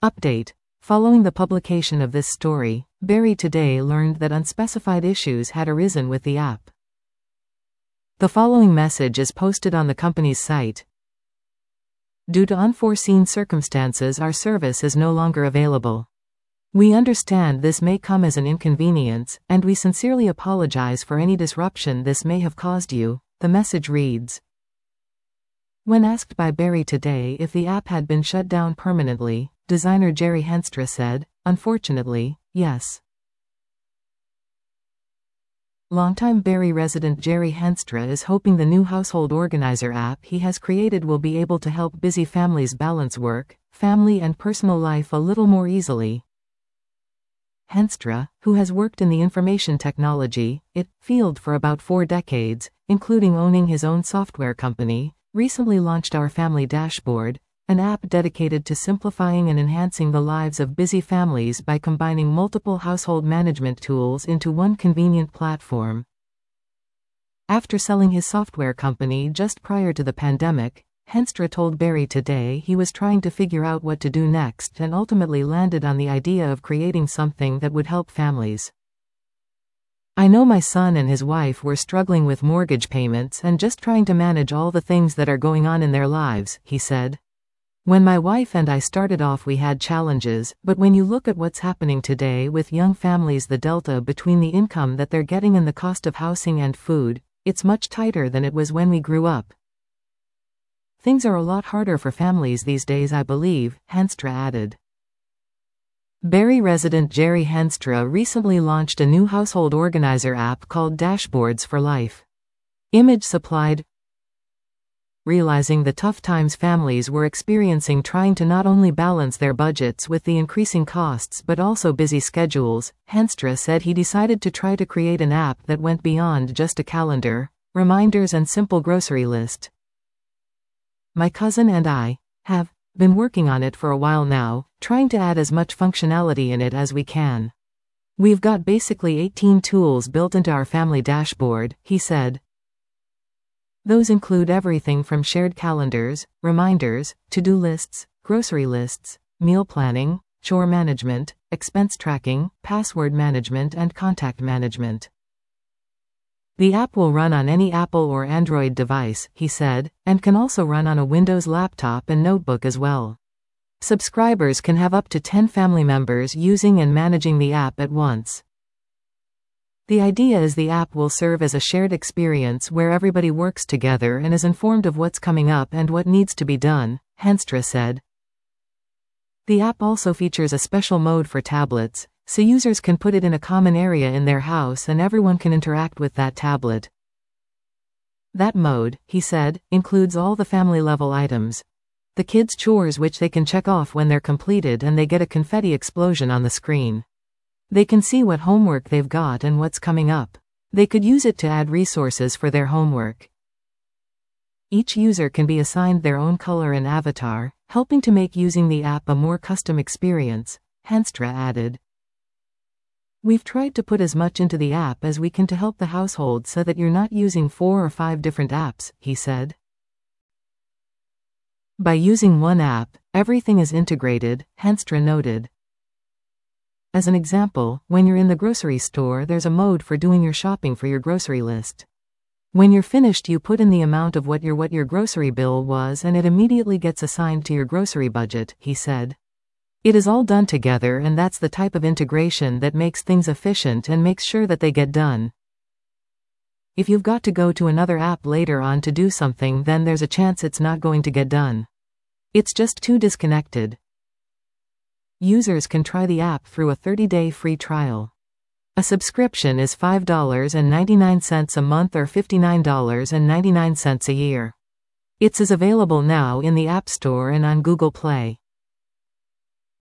Update. Following the publication of this story, Barry today learned that unspecified issues had arisen with the app. The following message is posted on the company's site. Due to unforeseen circumstances, our service is no longer available. We understand this may come as an inconvenience, and we sincerely apologize for any disruption this may have caused you, the message reads. When asked by Barry today if the app had been shut down permanently, designer Jerry Henstra said, "Unfortunately, yes." Longtime Barry resident Jerry Henstra is hoping the new household organizer app he has created will be able to help busy families balance work, family and personal life a little more easily. Henstra, who has worked in the information technology field for about 4 decades, including owning his own software company, recently launched Our Family Dashboard, an app dedicated to simplifying and enhancing the lives of busy families by combining multiple household management tools into one convenient platform. After selling his software company just prior to the pandemic, Henstra told Barry today he was trying to figure out what to do next and ultimately landed on the idea of creating something that would help families. "I know my son and his wife were struggling with mortgage payments and just trying to manage all the things that are going on in their lives," he said. "When my wife and I started off, we had challenges, but when you look at what's happening today with young families, the delta between the income that they're getting and the cost of housing and food, it's much tighter than it was when we grew up. Things are a lot harder for families these days, I believe," Henstra added. Barry resident Jerry Henstra recently launched a new household organizer app called Dashboards for Life. Image supplied. Realizing the tough times families were experiencing trying to not only balance their budgets with the increasing costs but also busy schedules, Henstra said he decided to try to create an app that went beyond just a calendar, reminders and simple grocery list. "My cousin and I have been working on it for a while now, trying to add as much functionality in it as we can. We've got basically 18 tools built into our family dashboard," he said. Those include everything from shared calendars, reminders, to-do lists, grocery lists, meal planning, chore management, expense tracking, password management and contact management. "The app will run on any Apple or Android device," he said, "and can also run on a Windows laptop and notebook as well. Subscribers can have up to 10 family members using and managing the app at once. The idea is the app will serve as a shared experience where everybody works together and is informed of what's coming up and what needs to be done," Henstra said. The app also features a special mode for tablets, so users can put it in a common area in their house and everyone can interact with that tablet. That mode, he said, includes all the family-level items. The kids' chores which they can check off when they're completed and they get a confetti explosion on the screen. They can see what homework they've got and what's coming up. They could use it to add resources for their homework. Each user can be assigned their own color and avatar, helping to make using the app a more custom experience," Henstra added. "We've tried to put as much into the app as we can to help the household so that you're not using 4 or 5 different apps," he said. "By using one app, everything is integrated," Henstra noted. As an example, when you're in the grocery store, there's a mode for doing your shopping for your grocery list. When you're finished, you put in the amount of what your grocery bill was and it immediately gets assigned to your grocery budget," he said. "It is all done together and that's the type of integration that makes things efficient and makes sure that they get done. If you've got to go to another app later on to do something, then there's a chance it's not going to get done. It's just too disconnected." Users can try the app through a 30-day free trial. A subscription is $5.99 a month or $59.99 a year. It's available now in the App Store and on Google Play.